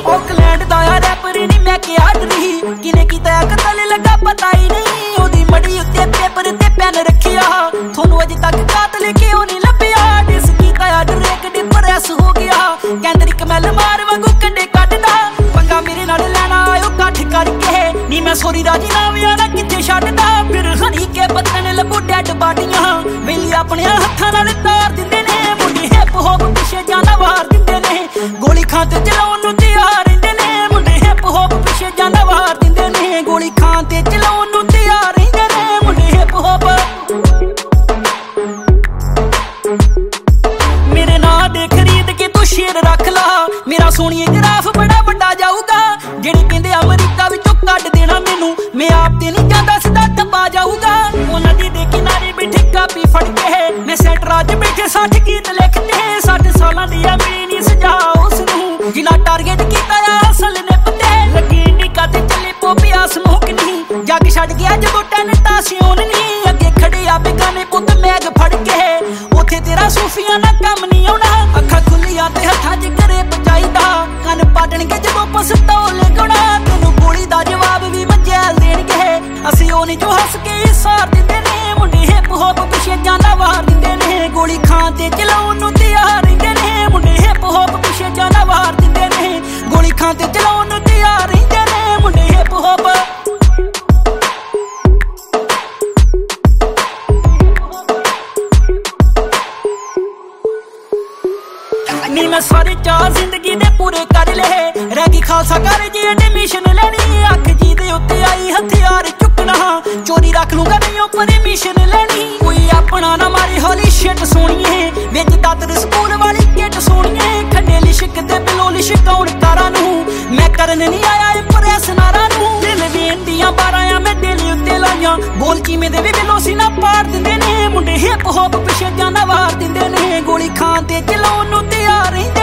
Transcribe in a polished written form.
Auckland दा wrapper नहीं मैं क्या डरी किने कीता कतल लगा पता ही नहीं ओदी मड़ी उत्ते पेपर ते पेन रखिया थोनू अज तक कातल क्यों नहीं लभ्या डिस कीता डरेक डिप्रेस हो गया कैंद्रिक मैल मार वांगू कंडे कटदा पंगा मेरे नाल लेना आयो कठ करके नी मैं सोरी राजी नाविया ना किथे छड्डदा फिर हनी के पत्तन लबू डेड बाडियां वेली अपने हत्थां नाल तार दिंदे ने मुंडे हिप हॉप पिछे जाना वार दिंदे ने गोली खां ते चलाउण नूं तैयार रहिंदे ने मुंडे हिप हॉप पिछे जाना वार दिंदे ने गोली खां ते चलाउण नूं तैयार रहिंदे ने मुंडे हिप हॉप मेरे नां दे खरीद के तू शेर रख ला मेरा सोहणिए ग्राफ बड़ा वड्डा जाऊगा जेड़े कहंदे अमरीका विचों कढ देना मैनू मैं आप ते नहीं जांदा सीधा टप्पा जाऊगा उन्हां दे किनारे बैठे कापी फड़ के मैं सेट राज बैठे 60 गीत लिखते 60 सालां दी मेरी नहीं सजा उसनू जिन्ना टारगेट कीता असल ने पते लगी निका ते चले पोपिया स्मोक नहीं जग छड़ गया जदों टन तासियोन नहीं अगे खड़े आ बेगाने पुत मैग फड़ के ओथे तेरा सूफियां ना कम नहीं आउणा अखां खुलियां ते हत्थां च करे पचाईदा कन पाटणगे जदों पसतौले गुणा तैनू गोली दा जवाब भी मंजैल देणगे असीं ओ नहीं जो हस के सार दिंदे ने मुंडे हिप हॉप पिछे जाना वार दिंदे ने गोली खां ते चलाउण नूं तैयार रहिंदे ने मुंडे हिप हॉप पिछे जाना वार दिंदे ने गोली खां ते चलाउण नूं तैयार रहिंदे ने मुंडे हिप हॉप नी मैं सारे चार जिंदगी दे पूरे कर ले रह गई खालसा कर जी एडमिशन लेनी अख जी दे उत्ते आई हथियार चुकना चोरी रख लूंगा नहीं ओ परमिशन लेनी कोई अपना ना मारी होली शिट सोनिए विच दातर स्कूल वाली किट सोनिए खड्डे लिशक ते बिलो लिशकाउण तारा नू मैं करन नहीं आया इंप्रेस नारा नू दिल वेन दियां 12 मैं दिल उत्ते लाइयां बोल चीमे दे भी बिलो सी ना पाड़ दिंदे ने मुंडे हिप हॉप पिछे जाना वार दिंदे ने गोली खां ते चलाउण नूं तैयार